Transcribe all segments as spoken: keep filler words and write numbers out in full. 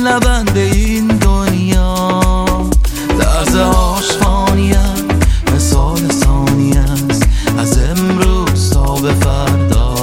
لبند این دنیا. درز عاشقانیم مثال ثانی است از امروز تا به فردا.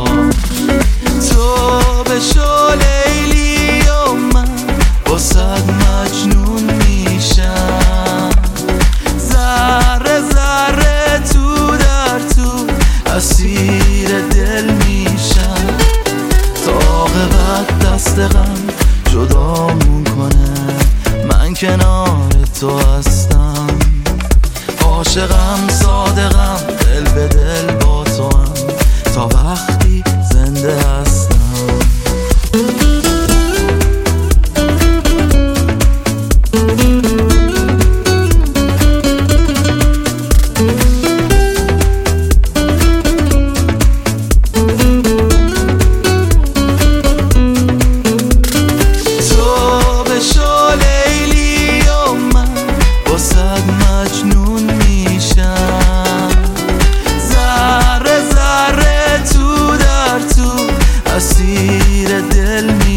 تو بشو لیلی و من با صد مجنون میشم. ذره ذره تو در تو اسیر دل میشم. تا عاقبت دست غم جدامون کنه من کنار تو هستم. عاشقم صادقم دل به دل با تو هم تا وقتی زنده هستم. مجنون میشم. ذره ذره تو در تو اسیر دل میشم.